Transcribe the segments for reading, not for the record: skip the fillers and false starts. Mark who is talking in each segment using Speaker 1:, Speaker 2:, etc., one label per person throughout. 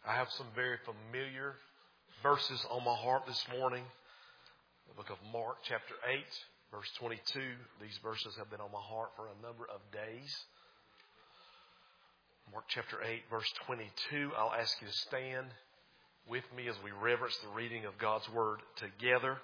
Speaker 1: I have some very familiar verses on my heart this morning. The book of Mark chapter 8, verse 22. These verses have been on my heart for a number of days. Mark chapter 8, verse 22. I'll ask you to stand with me as we reverence the reading of God's Word together.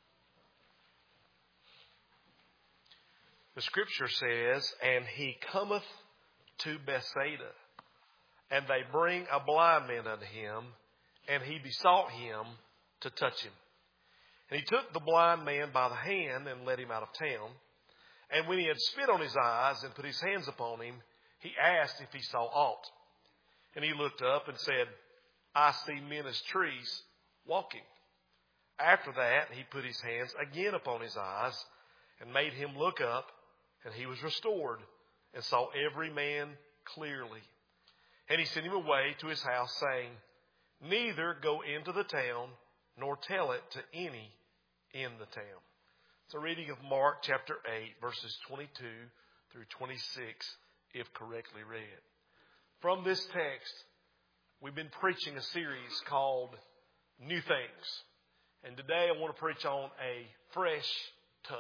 Speaker 1: The Scripture says, "And he cometh to Bethsaida, and they bring a blind man unto him, and he besought him to touch him. And he took the blind man by the hand and led him out of town. And when he had spit on his eyes and put his hands upon him, he asked if he saw aught. And he looked up and said, I see men as trees walking. After that, he put his hands again upon his eyes and made him look up, and he was restored and saw every man clearly. And he sent him away to his house, saying, Neither go into the town, nor tell it to any in the town." It's a reading of Mark chapter 8, verses 22 through 26, if correctly read. From this text, we've been preaching a series called New Things. And today I want to preach on a fresh touch.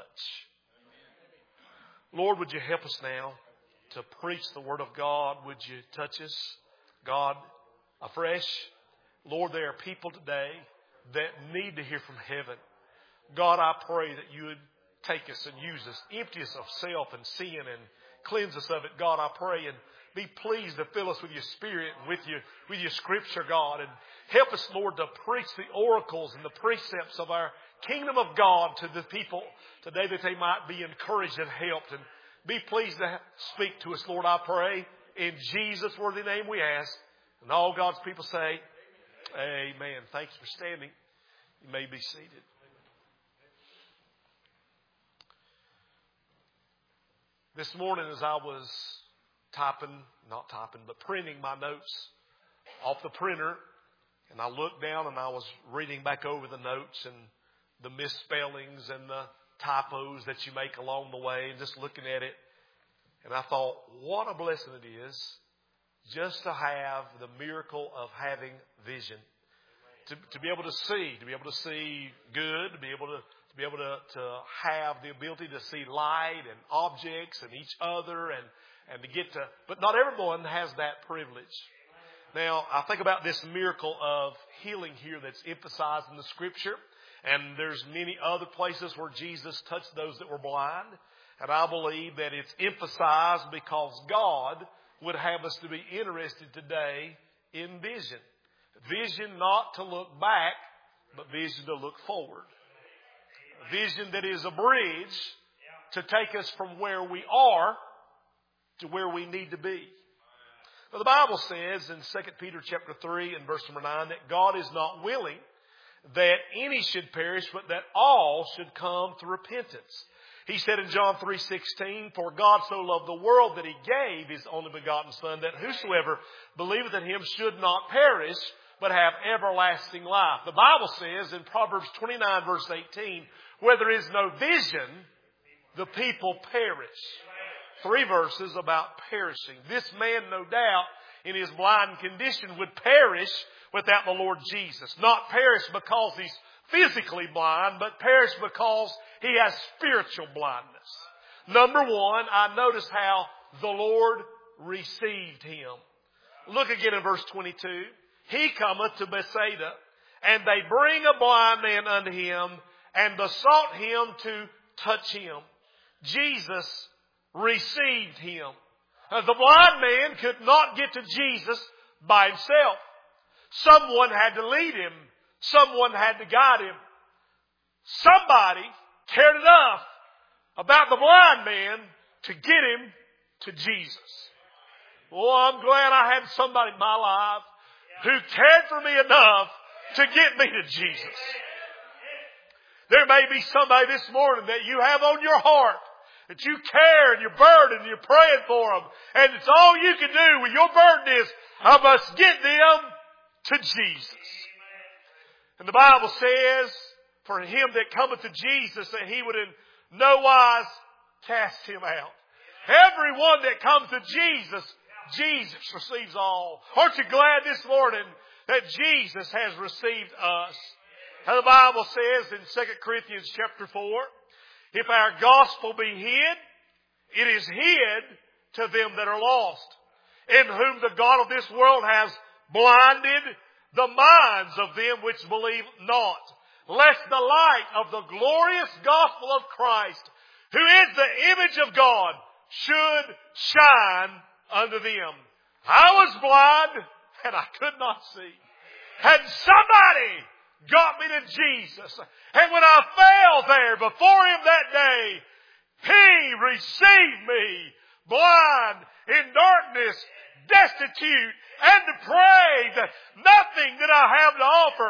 Speaker 1: Lord, would you help us now to preach the Word of God? Would you touch us, God, afresh? Lord, there are people today that need to hear from heaven. God, I pray that you would take us and use us, empty us of self and sin and cleanse us of it. God, I pray, and be pleased to fill us with your Spirit and with your Scripture, God. And help us, Lord, to preach the oracles and the precepts of our kingdom of God to the people today, that they might be encouraged and helped. And be pleased to speak to us, Lord, I pray. In Jesus' worthy name we ask. And all God's people say, Amen. Thanks for standing. You may be seated. This morning as I was printing my notes off the printer, and I looked down and I was reading back over the notes and the misspellings and the typos that you make along the way, and just looking at it, and I thought, what a blessing it is just to have the miracle of having vision. To be able to see good, to be able to have the ability to see light and objects and each other and to get to, but not everyone has that privilege. Now, I think about this miracle of healing here that's emphasized in the Scripture, and there's many other places where Jesus touched those that were blind, and I believe that it's emphasized because God would have us to be interested today in vision. Vision not to look back, but vision to look forward. A vision that is a bridge to take us from where we are to where we need to be. Now, the Bible says in 2 Peter chapter 3 and verse number 9 that God is not willing that any should perish, but that all should come to repentance. He said in John 3:16, "For God so loved the world that he gave his only begotten Son, that whosoever believeth in him should not perish, but have everlasting life." The Bible says in Proverbs 29 verse 18, "Where there is no vision, the people perish." 3 verses about perishing. This man, no doubt, in his blind condition would perish without the Lord Jesus. Not perish because he's physically blind, but perish because he has spiritual blindness. Number one, I notice how the Lord received him. Look again in verse 22. "He cometh to Bethsaida, and they bring a blind man unto him, and besought him to touch him." Jesus received him. The blind man could not get to Jesus by himself. Someone had to lead him. Someone had to guide him. Somebody cared enough about the blind man to get him to Jesus. Oh, I'm glad I had somebody in my life who cared for me enough to get me to Jesus. There may be somebody this morning that you have on your heart, that you care and you're burdened and you're praying for them. And it's all you can do with your burden is, I must get them to Jesus. And the Bible says, for him that cometh to Jesus, that he would in no wise cast him out. Everyone that comes to Jesus, Jesus receives all. Aren't you glad this morning that Jesus has received us. And the Bible says in 2 Corinthians chapter 4, if our gospel be hid, it is hid to them that are lost, in whom the God of this world has blinded the minds of them which believe not, lest the light of the glorious gospel of Christ, who is the image of God, should shine unto them. I was blind and I could not see. And somebody got me to Jesus. And when I fell there before Him that day, He received me blind, in darkness, destitute, and depraved. Nothing that I have to offer.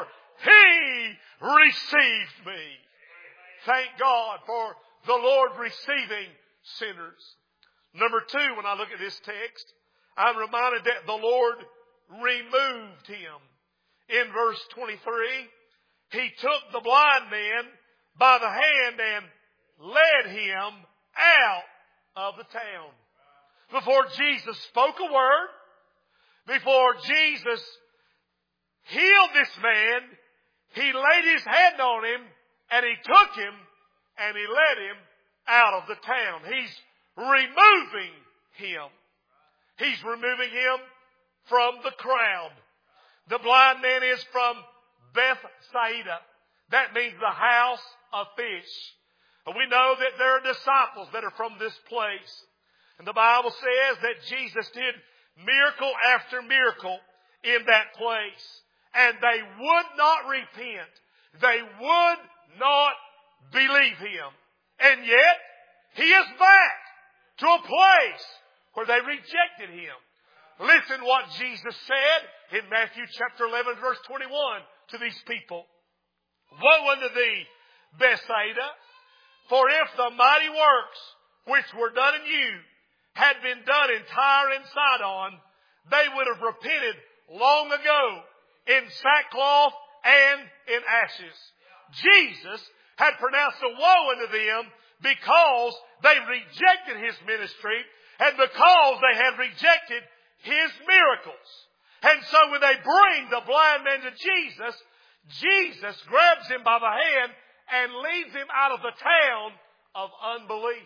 Speaker 1: He received me. Thank God for the Lord receiving sinners. Number 2, when I look at this text, I'm reminded that the Lord removed him. In verse 23, He took the blind man by the hand and led him out of the town. Before Jesus spoke a word, before Jesus healed this man, He laid His hand on him and He took him and He led him out of the town. He's removing him. He's removing him from the crowd. The blind man is from Bethsaida. That means the house of fish. And we know that there are disciples that are from this place. And the Bible says that Jesus did miracle after miracle in that place. And they would not repent. They would not believe Him. And yet, He is back to a place where they rejected Him. Listen what Jesus said in Matthew chapter 11 verse 21 to these people. Woe unto thee, Bethsaida, for if the mighty works which were done in you had been done in Tyre and Sidon, they would have repented long ago in sackcloth and in ashes. Jesus had pronounced a woe unto them because they rejected His ministry and because they had rejected His miracles. And so when they bring the blind man to Jesus, Jesus grabs him by the hand and leads him out of the town of unbelief.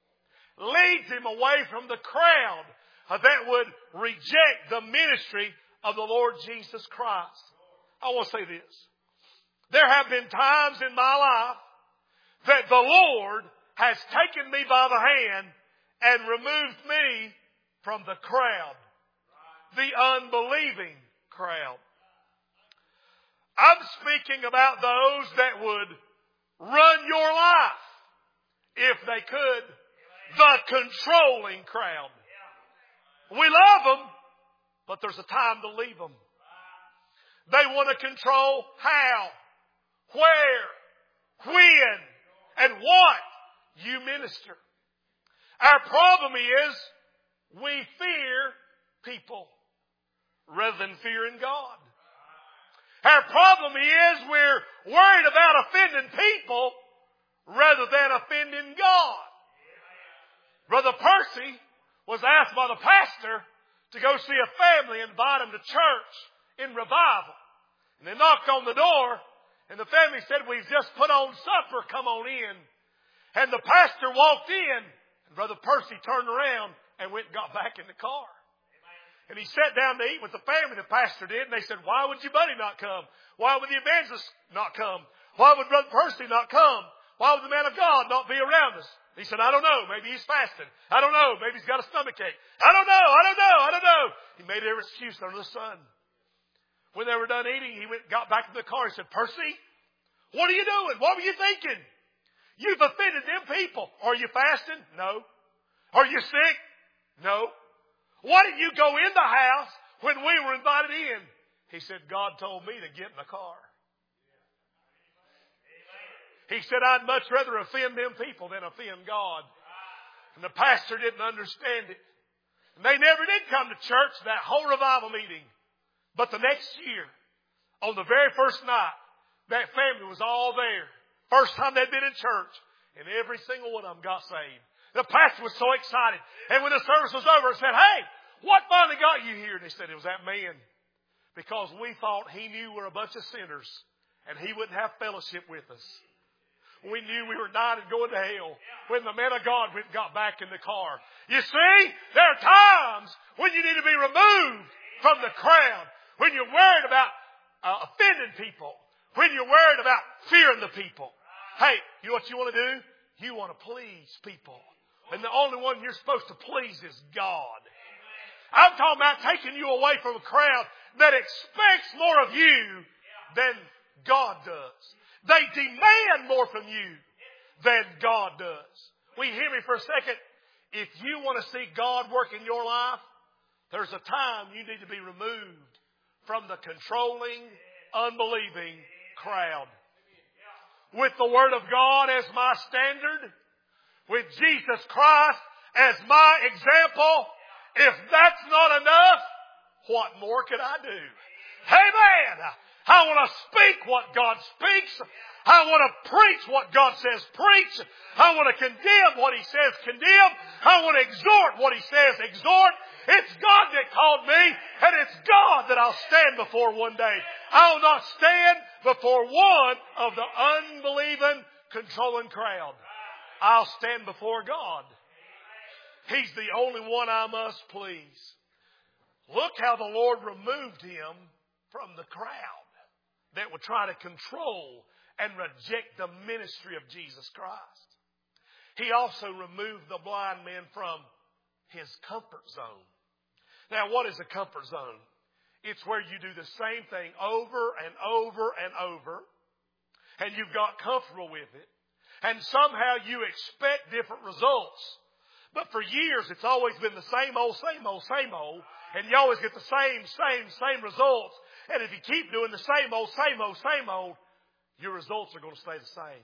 Speaker 1: Leads him away from the crowd that would reject the ministry of the Lord Jesus Christ. I want to say this. There have been times in my life that the Lord has taken me by the hand and removed me from the crowd. The unbelieving crowd. I'm speaking about those that would run your life if they could. The controlling crowd. We love them, but there's a time to leave them. They want to control how, where, when, and what you minister. Our problem is we fear people rather than fearing God. Our problem is we're worried about offending people rather than offending God. Brother Percy was asked by the pastor to go see a family and invite them to church in revival. And they knocked on the door, and the family said, "We've just put on supper, come on in." And the pastor walked in, and Brother Percy turned around and went and got back in the car. And he sat down to eat with the family, the pastor did, and they said, "Why would your buddy not come? Why would the evangelist not come? Why would Brother Percy not come? Why would the man of God not be around us?" He said, "I don't know. Maybe he's fasting. I don't know. Maybe he's got a stomach ache. I don't know. He made every excuse under the sun. When they were done eating, he got back in the car and said, "Percy, what are you doing? What were you thinking? You've offended them people. Are you fasting? No. Are you sick? No. Why didn't you go in the house when we were invited in?" He said, "God told me to get in the car." He said, "I'd much rather offend them people than offend God." And the pastor didn't understand it. And they never did come to church that whole revival meeting. But the next year, on the very first night, that family was all there. First time they'd been in church. And every single one of them got saved. The pastor was so excited. And when the service was over, he said, "Hey, what finally got you here?" And they said, "It was that man." because we thought He knew we're a bunch of sinners and He wouldn't have fellowship with us. We knew we were dying and going to hell when the man of God went and got back in the car. You see, there are times when you need to be removed from the crowd, when you're worried about offending people, when you're worried about fearing the people. Hey, you know what you want to do? You want to please people. And the only one you're supposed to please is God. I'm talking about taking you away from a crowd that expects more of you than God does. They demand more from you than God does. Will you hear me for a second? If you want to see God work in your life, there's a time you need to be removed from the controlling, unbelieving crowd. With the Word of God as my standard, with Jesus Christ as my example, if that's not enough, what more could I do? Amen! I want to speak what God speaks. I want to preach what God says preach. I want to condemn what He says condemn. I want to exhort what He says exhort. It's God that called me, and it's God that I'll stand before one day. I'll not stand before one of the unbelieving, controlling crowd. I'll stand before God. He's the only one I must please. Look how the Lord removed Him from the crowd that would try to control and reject the ministry of Jesus Christ. He also removed the blind man from his comfort zone. Now, what is a comfort zone? It's where you do the same thing over and over and over, and you've got comfortable with it, and somehow you expect different results. But for years, it's always been the same old, and you always get the same results. And if you keep doing the same old, your results are going to stay the same.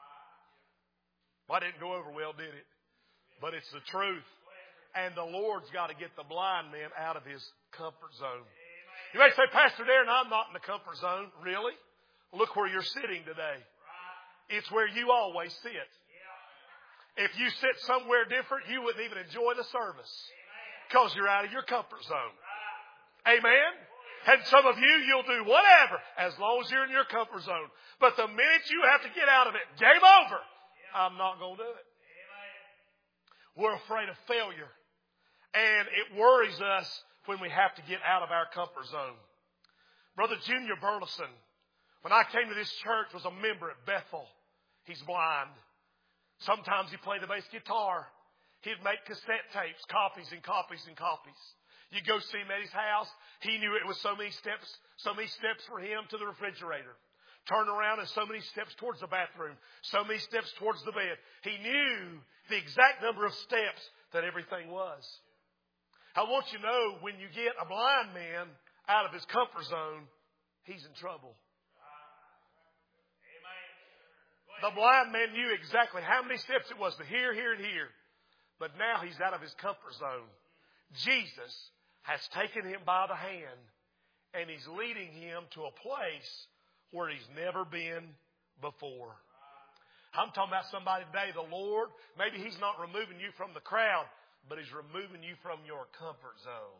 Speaker 1: Well, I didn't go over well, did it? But it's the truth. And the Lord's got to get the blind man out of his comfort zone. You may say, Pastor Darren, I'm not in the comfort zone. Really? Look where you're sitting today. It's where you always sit. If you sit somewhere different, you wouldn't even enjoy the service because you're out of your comfort zone. Amen? And some of you, you'll do whatever as long as you're in your comfort zone. But the minute you have to get out of it, game over. I'm not going to do it. We're afraid of failure. And it worries us when we have to get out of our comfort zone. Brother Junior Burleson, when I came to this church, was a member at Bethel. He's blind. Sometimes he played the bass guitar. He'd make cassette tapes, copies and copies and copies. You go see him at his house. He knew it was so many steps for him to the refrigerator. Turn around and so many steps towards the bathroom. So many steps towards the bed. He knew the exact number of steps that everything was. I want you to know, when you get a blind man out of his comfort zone, he's in trouble. The blind man knew exactly how many steps it was to here, here, and here. But now he's out of his comfort zone. Jesus has taken him by the hand, and He's leading him to a place where he's never been before. I'm talking about somebody today, the Lord, maybe He's not removing you from the crowd, but He's removing you from your comfort zone.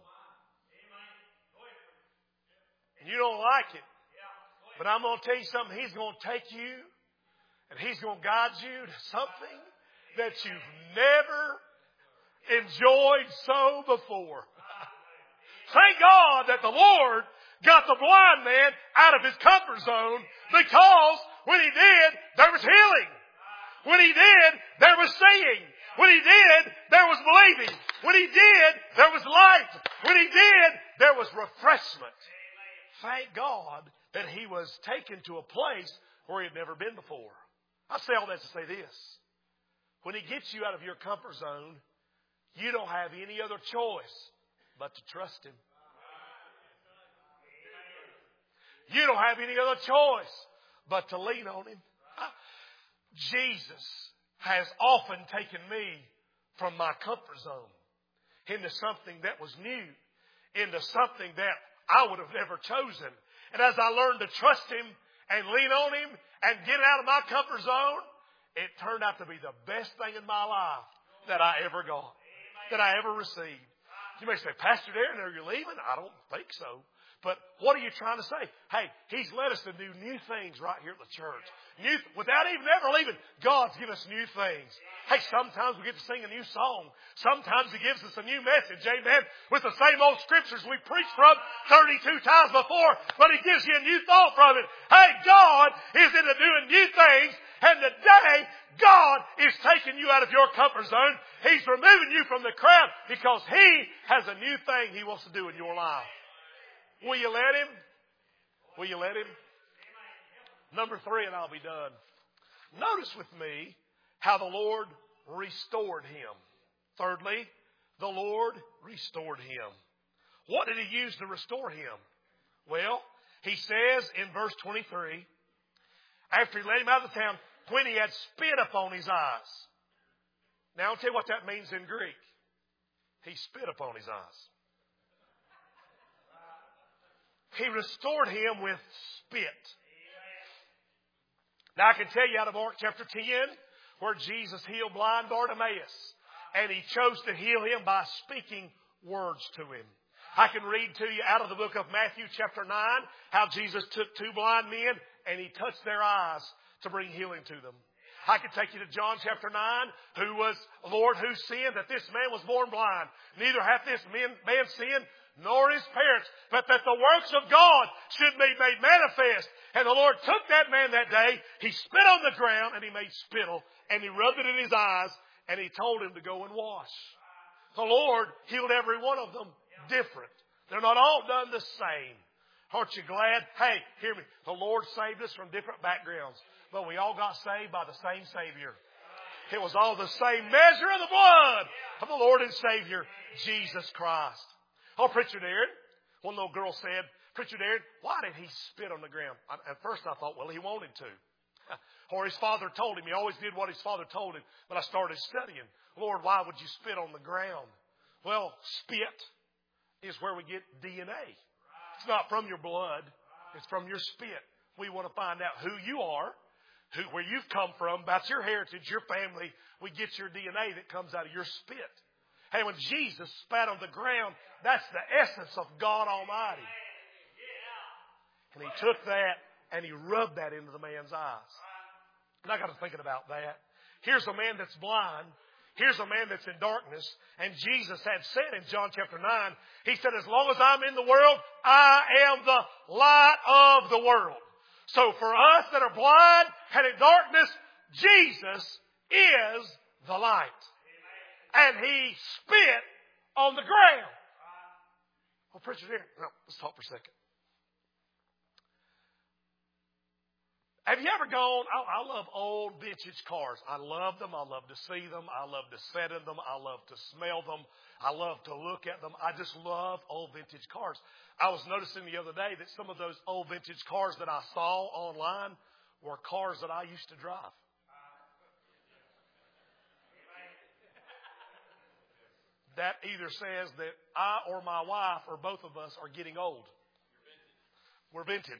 Speaker 1: And you don't like it. But I'm going to tell you something. He's going to take you and He's going to guide you to something that you've never enjoyed so before. Thank God that the Lord got the blind man out of his comfort zone, because when He did, there was healing. When He did, there was seeing. When He did, there was believing. When He did, there was light. When He did, there was refreshment. Thank God that he was taken to a place where he had never been before. I say all that to say this. When He gets you out of your comfort zone, you don't have any other choice but to trust Him. You don't have any other choice but to lean on Him. Jesus has often taken me from my comfort zone into something that was new, into something that I would have never chosen. And as I learned to trust Him and lean on Him and get out of my comfort zone, it turned out to be the best thing in my life that I ever got, that I ever received. You may say, Pastor Darren, are you leaving? I don't think so. But what are you trying to say? Hey, He's led us to do new things right here at the church. Without even ever leaving, God's given us new things. Hey, sometimes we get to sing a new song. Sometimes He gives us a new message, amen, with the same old scriptures we preached from 32 times before, but He gives you a new thought from it. Hey, God is into doing new things, and today, God is taking you out of your comfort zone. He's removing you from the crowd because He has a new thing He wants to do in your life. Will you let Him? Will you let Him? Number 3, and I'll be done. Notice with me how the Lord restored him. Thirdly, the Lord restored him. What did He use to restore him? Well, He says in verse 23, after He let him out of the town, when he had spit upon his eyes. Now I'll tell you what that means in Greek. He spit upon his eyes. He restored him with spit. Now I can tell you out of Mark chapter 10, where Jesus healed blind Bartimaeus. And He chose to heal him by speaking words to him. I can read to you out of the book of Matthew chapter 9, how Jesus took 2 blind men and He touched their eyes to bring healing to them. I can take you to John chapter 9, who was, Lord, who sinned that this man was born blind. Neither hath this man sinned, nor his parents, but that the works of God should be made manifest. And the Lord took that man that day, He spit on the ground, and He made spittle, and He rubbed it in his eyes, and He told him to go and wash. The Lord healed every one of them different. They're not all done the same. Aren't you glad? Hey, hear me. The Lord saved us from different backgrounds, but we all got saved by the same Savior. It was all the same measure of the blood of the Lord and Savior, Jesus Christ. Oh, Preacher Darren, one little girl said, Preacher Darren, why did he spit on the ground? At first I thought, well, he wanted to. Or his father told him. He always did what his father told him. But I started studying. Lord, why would you spit on the ground? Well, spit is where we get DNA. It's not from your blood. It's from your spit. We want to find out who you are, where you've come from, about your heritage, your family. We get your DNA that comes out of your spit. Hey, when Jesus spat on the ground, that's the essence of God Almighty. And He took that and He rubbed that into the man's eyes. And I got to thinking about that. Here's a man that's blind. Here's a man that's in darkness. And Jesus had said in John chapter 9, He said, as long as I'm in the world, I am the light of the world. So for us that are blind and in darkness, Jesus is the light. And He spit on the ground. Well, Preacher, here, no, let's talk for a second. Have you ever gone, I love old vintage cars. I love them. I love to see them. I love to sit in them. I love to smell them. I love to look at them. I just love old vintage cars. I was noticing the other day that some of those old vintage cars that I saw online were cars that I used to drive. That either says that I or my wife or both of us are getting old. We're vintage.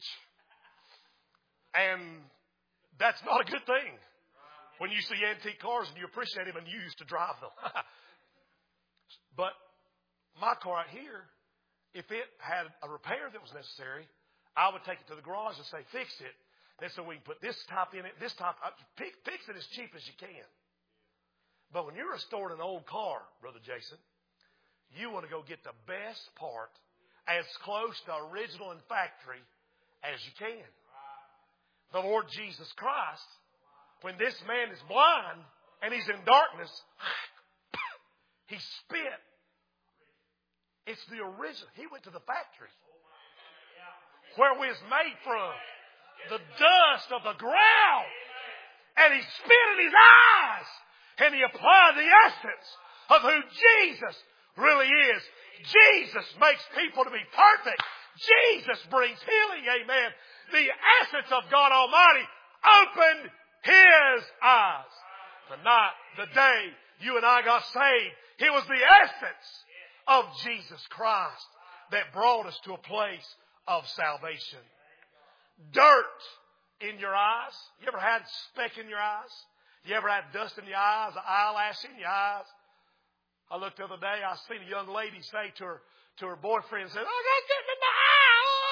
Speaker 1: And that's not a good thing. When you see antique cars and you appreciate them and you used to drive them. But my car right here, if it had a repair that was necessary, I would take it to the garage and say, fix it. And so we can put this type in it, this type. Fix it as cheap as you can. But when you're restoring an old car, Brother Jason, you want to go get the best part as close to original and factory as you can. The Lord Jesus Christ, when this man is blind and he's in darkness, he spit. It's the original. He went to the factory where we was made from. The dust of the ground. And He spit in his eyes. And He applied the essence of who Jesus really is. Jesus makes people to be perfect. Jesus brings healing. Amen. The essence of God Almighty opened His eyes. The night, the day you and I got saved, it was the essence of Jesus Christ that brought us to a place of salvation. Dirt in your eyes. You ever had speck in your eyes? You ever had dust in your eyes, an eyelash in your eyes? I looked the other day, I seen a young lady say to her boyfriend, said, "I got something in my eye. Oh,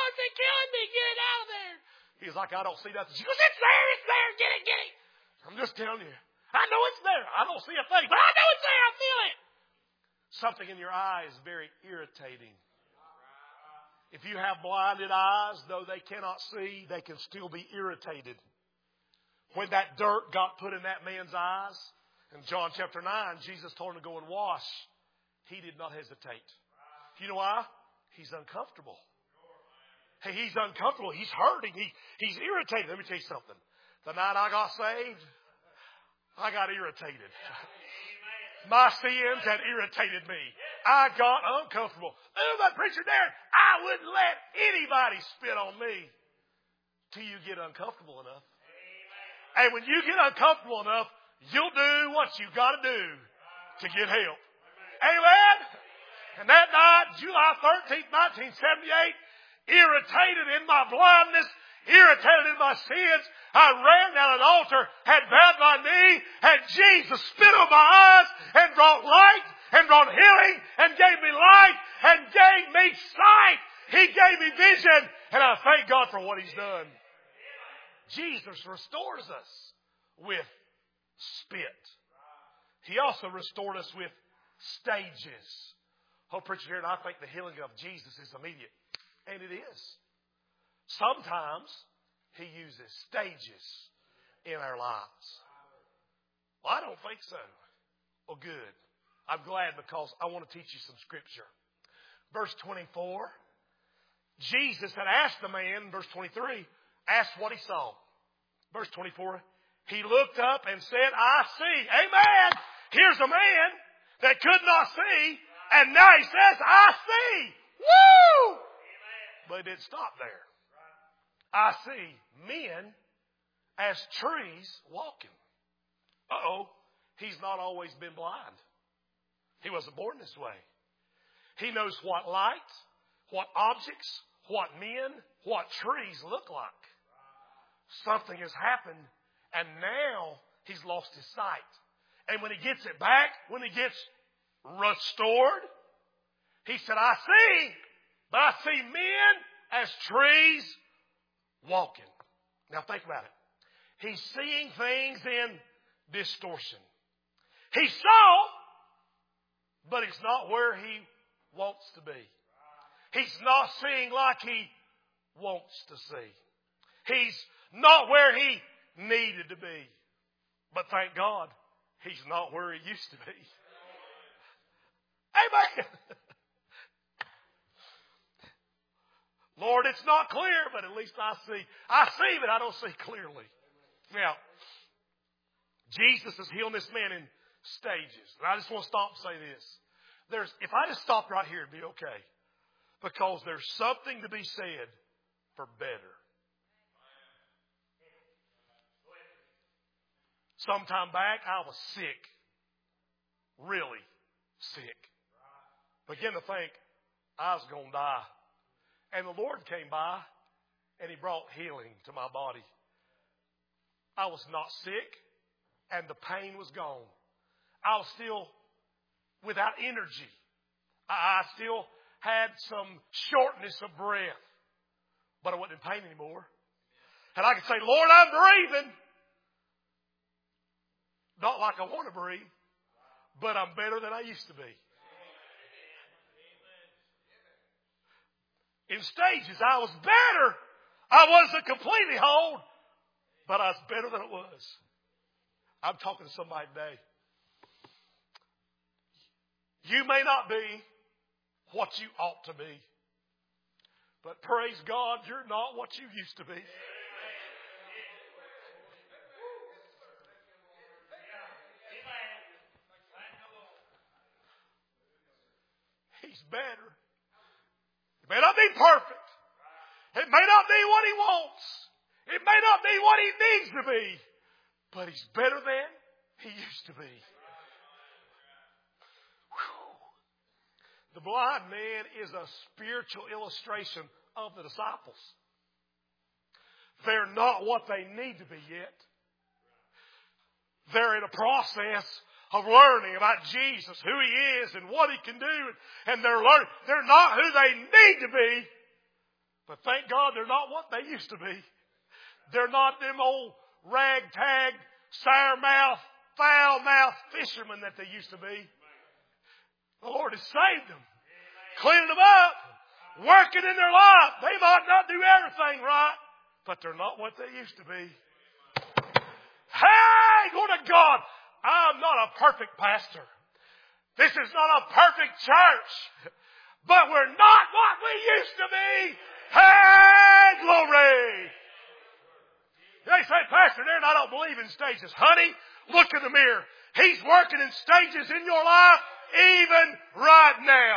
Speaker 1: He's like, I don't see nothing. She goes, it's there, get it. I'm just telling you. I know it's there. I don't see a thing, but I know it's there. I feel it. Something in your eye is very irritating. If you have blinded eyes, though they cannot see, they can still be irritated. When that dirt got put in that man's eyes, in John chapter 9, Jesus told him to go and wash. He did not hesitate. You know why? He's uncomfortable. Hey, he's uncomfortable. He's hurting. He's irritated. Let me tell you something. The night I got saved, I got irritated. My sins had irritated me. I got uncomfortable. Oh, that preacher there, I wouldn't let anybody spit on me till you get uncomfortable enough. And when you get uncomfortable enough, you'll do what you got to do to get help. Amen? And that night, July 13th, 1978, irritated in my blindness, irritated in my sins, I ran down an altar, had bowed my knee, had Jesus spit on my eyes and brought light and brought healing and gave me light and gave me sight. He gave me vision, and I thank God for what He's done. Jesus restores us with spit. He also restored us with stages. Oh, preacher here, and I think the healing of Jesus is immediate. And it is. Sometimes He uses stages in our lives. Well, I don't think so. Well, good. I'm glad, because I want to teach you some scripture. Verse 24. Jesus had asked the man, verse 23, asked what he saw. Verse 24. He looked up and said, I see. Amen. Here's a man that could not see, and now he says, I see. Woo! But it didn't stop there. I see men as trees walking. He's not always been blind. He wasn't born this way. He knows what light, what objects, what men, what trees look like. Something has happened, and now he's lost his sight. And when he gets it back, when he gets restored, he said, I see, but I see men as trees walking. Now think about it. He's seeing things in distortion. He saw, but it's not where he wants to be. He's not seeing like he wants to see. He's not where he needed to be. But thank God, he's not where he used to be. Amen. Lord, it's not clear, but at least I see. I see, but I don't see clearly. Now, Jesus is healing this man in stages. And I just want to stop and say this. If I just stopped right here, it'd be okay. Because there's something to be said for better. Sometime back, I was sick. Really sick. Began to think I was going to die. And the Lord came by and He brought healing to my body. I was not sick and the pain was gone. I was still without energy. I still had some shortness of breath. But I wasn't in pain anymore. And I could say, Lord, I'm breathing. Not like I want to breathe, but I'm better than I used to be. In stages, I was better. I wasn't completely whole, but I was better than it was. I'm talking to somebody today. You may not be what you ought to be, but praise God, you're not what you used to be. He's better. It may not be perfect. It may not be what He wants. It may not be what He needs to be. But He's better than He used to be. Whew. The blind man is a spiritual illustration of the disciples. They're not what they need to be yet. They're in a process of learning about Jesus, who He is and what He can do. And they're learning. They're not who they need to be. But thank God they're not what they used to be. They're not them old ragtag, sour-mouthed, foul-mouthed fishermen that they used to be. The Lord has saved them, cleaning them up, working in their life. They might not do everything right, but they're not what they used to be. Hey, glory to God, I'm not a perfect pastor. This is not a perfect church, but we're not what we used to be. Hey, glory. They say, Pastor Darren, I don't believe in stages. Honey, look in the mirror. He's working in stages in your life even right now.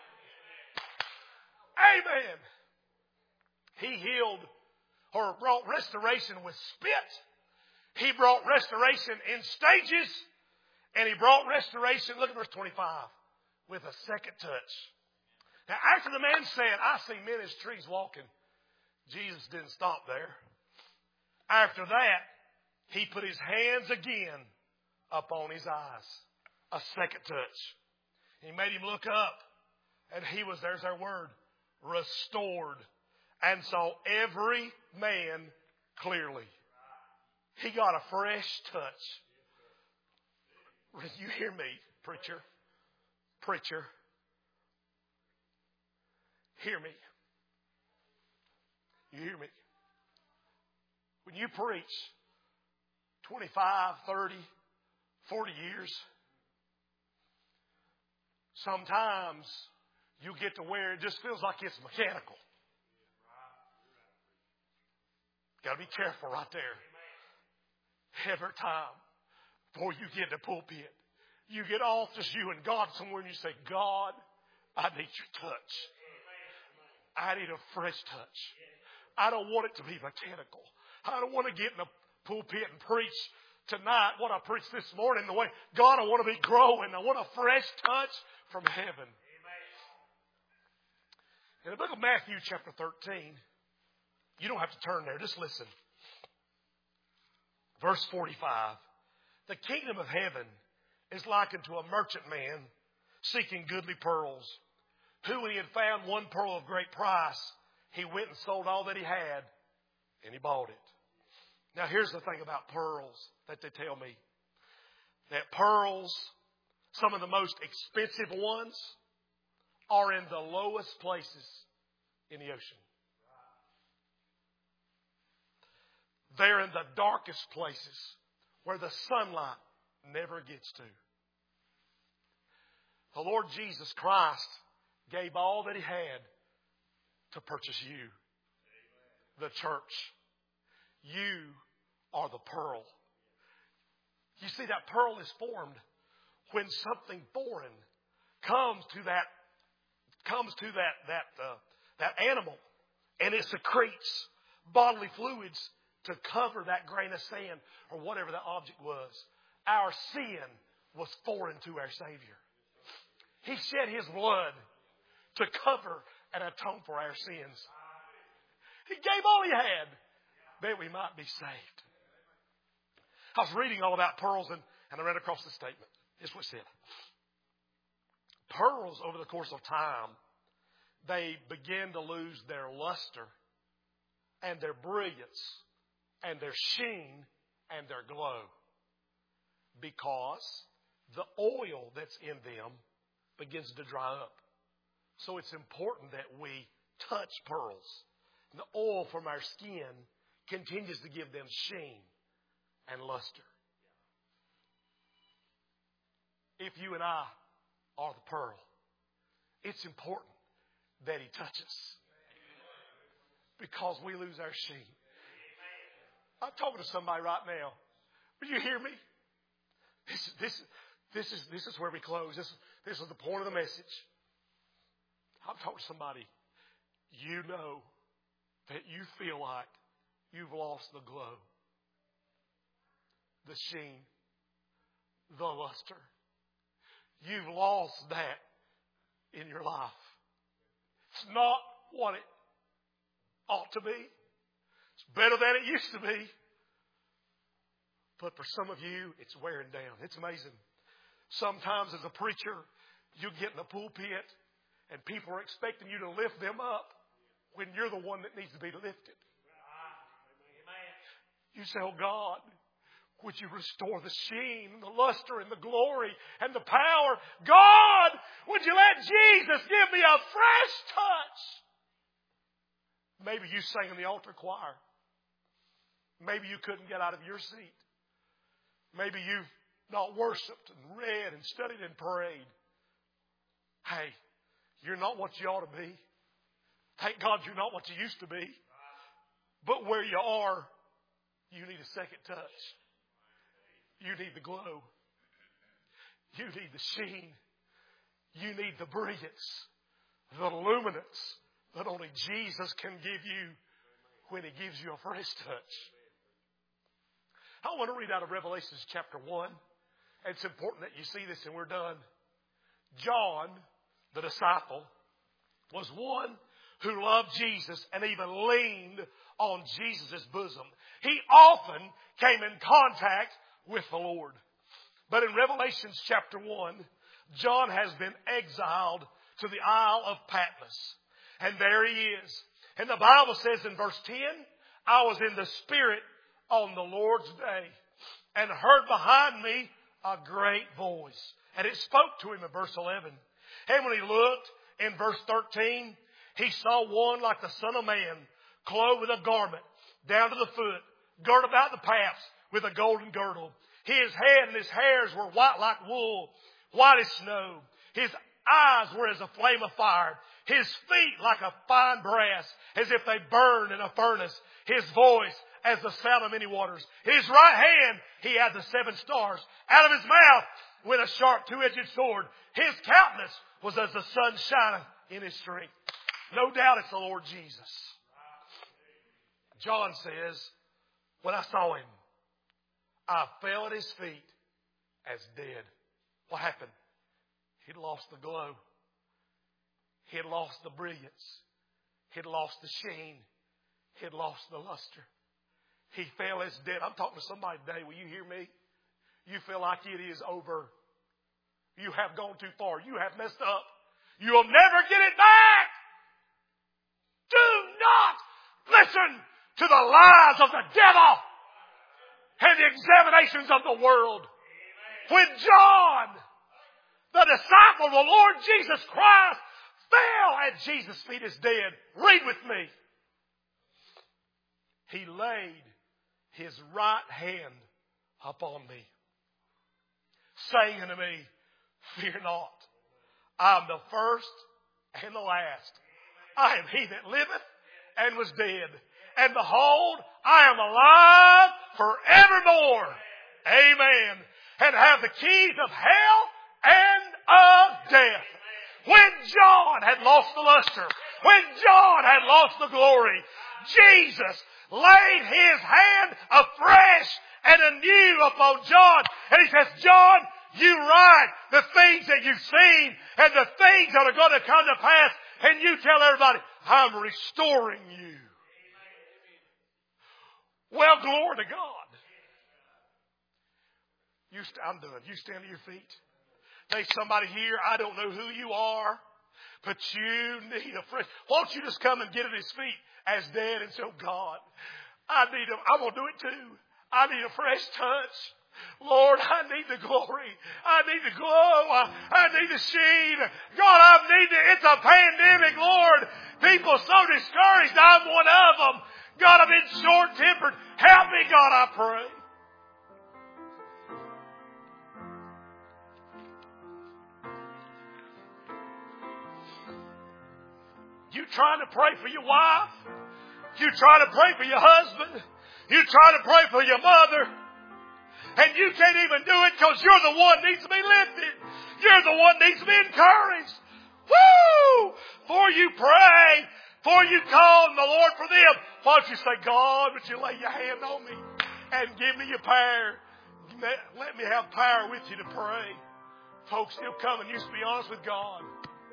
Speaker 1: Amen. He healed or brought restoration with spit. He brought restoration in stages. And He brought restoration, look at verse 25, with a second touch. Now, after the man said, I see men as trees walking, Jesus didn't stop there. After that, He put His hands again upon his eyes. A second touch. He made him look up, and he was, there's our word, restored, and saw every man clearly. He got a fresh touch. You hear me, preacher? Preacher. Hear me. You hear me? When you preach 25, 30, 40 years, sometimes you get to where it just feels like it's mechanical. Got to be careful right there. Every time before you get in the pulpit, you get off just you and God somewhere and you say, God, I need your touch. I need a fresh touch. I don't want it to be mechanical. I don't want to get in the pulpit and preach tonight what I preached this morning. The way, God, I want to be growing. I want a fresh touch from heaven. In the book of Matthew chapter 13, you don't have to turn there. Just listen. Verse 45. The kingdom of heaven is likened to a merchant man seeking goodly pearls, who, when he had found one pearl of great price, he went and sold all that he had, and he bought it. Now, here's the thing about pearls that they tell me. That pearls, some of the most expensive ones, are in the lowest places in the ocean. They're in the darkest places where the sunlight never gets to. The Lord Jesus Christ gave all that He had to purchase you, the church. You are the pearl. You see, that pearl is formed when something foreign comes to that animal, and it secretes bodily fluids to cover that grain of sand or whatever the object was. Our sin was foreign to our Savior. He shed His blood to cover and atone for our sins. He gave all He had that we might be saved. I was reading all about pearls and I read across the statement. Here's what it said. Pearls, over the course of time, they begin to lose their luster and their brilliance and their sheen and their glow, because the oil that's in them begins to dry up. So it's important that we touch pearls. And the oil from our skin continues to give them sheen and luster. If you and I are the pearl, it's important that He touches, because we lose our sheen. I'm talking to somebody right now. Will you hear me? This is where we close. This is the point of the message. I'm talking to somebody. You know that you feel like you've lost the glow, the sheen, the luster. You've lost that in your life. It's not what it ought to be. It's better than it used to be. But for some of you, it's wearing down. It's amazing. Sometimes as a preacher, you get in the pulpit and people are expecting you to lift them up when you're the one that needs to be lifted. You say, oh God, would you restore the sheen, the luster, and the glory, and the power? God, would you let Jesus give me a fresh touch? Maybe you sang in the altar choir. Maybe you couldn't get out of your seat. Maybe you've not worshiped and read and studied and prayed. Hey, you're not what you ought to be. Thank God you're not what you used to be. But where you are, you need a second touch. You need the glow. You need the sheen. You need the brilliance, the luminance that only Jesus can give you when He gives you a fresh touch. I want to read out of Revelation chapter 1. It's important that you see this and we're done. John, the disciple, was one who loved Jesus and even leaned on Jesus' bosom. He often came in contact with the Lord. But in Revelation chapter 1, John has been exiled to the Isle of Patmos. And there he is. And the Bible says in verse 10, I was in the Spirit on the Lord's day and heard behind me a great voice. And it spoke to him in verse 11. And when he looked in verse 13, he saw one like the Son of Man, clothed with a garment down to the foot, girt about the paps with a golden girdle. His head and his hairs were white like wool, white as snow. His eyes were as a flame of fire. His feet like a fine brass, as if they burned in a furnace. His voice as the sound of many waters. In his right hand he had the 7 stars. Out of his mouth went a sharp 2-edged sword. His countenance was as the sun shineth in his strength. No doubt it's the Lord Jesus. John says, when I saw him, I fell at his feet as dead. What happened? He'd lost the glow. He'd lost the brilliance. He'd lost the sheen. He'd lost the luster. He fell as dead. I'm talking to somebody today. Will you hear me? You feel like it is over. You have gone too far. You have messed up. You'll never get it back. Do not listen to the lies of the devil and the examinations of the world. When John, the disciple of the Lord Jesus Christ, fell at Jesus' feet as dead, read with me. He laid his right hand upon me, saying unto me, fear not. I am the first and the last. I am he that liveth and was dead. And behold, I am alive forevermore. Amen. And have the keys of hell and of death. When John had lost the luster, when John had lost the glory, Jesus laid his hand afresh and anew upon John. And he says, John, you write the things that you've seen and the things that are going to come to pass. And you tell everybody, I'm restoring you. Well, glory to God. I'm done. You stand to your feet. There's somebody here, I don't know who you are, but you need a friend. Won't you just come and get at his feet as dead and say, oh God, I'm going to do it too. I need a fresh touch. Lord, I need the glory. I need the glow. I need the sheen. God, I need it's a pandemic, Lord. People so discouraged. I'm one of them. God, I've been short-tempered. Help me, God, I pray. You trying to pray for your wife? You trying to pray for your husband? You trying to pray for your mother? And you can't even do it because you're the one needs to be lifted. You're the one needs to be encouraged. Woo! Before you pray, before you call on the Lord for them, why don't you say, God, would you lay your hand on me and give me your power? Let me have power with you to pray. Folks still coming. You should be honest with God.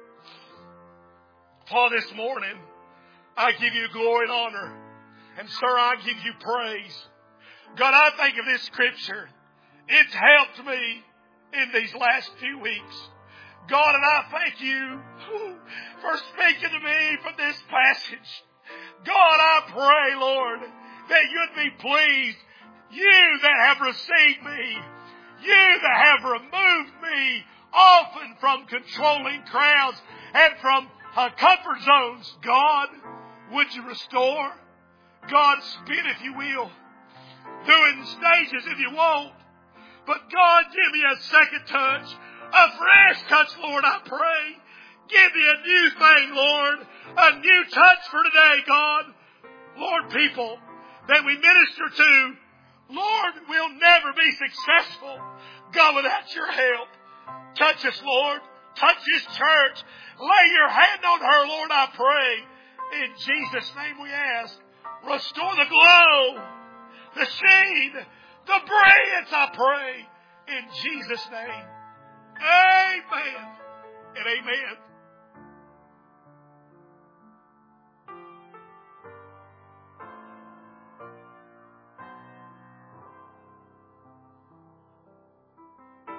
Speaker 1: Father, this morning, I give you glory and honor. And sir, I give you praise. God, I think of this scripture. It's helped me in these last few weeks. God, and I thank you for speaking to me from this passage. God, I pray, Lord, that you'd be pleased
Speaker 2: You that have received me. You that have removed me often from controlling crowds and from comfort zones. God, would you restore? God, spin if you will. Do it in stages if you won't. But God, give me a second touch. A fresh touch, Lord, I pray. Give me a new thing, Lord. A new touch for today, God. Lord, people that we minister to, Lord, we'll never be successful, God, without your help. Touch us, Lord. Touch this church. Lay your hand on her, Lord, I pray. In Jesus' name we ask. Restore the glow, the sheen, the brilliance, I pray. In Jesus' name. Amen and amen.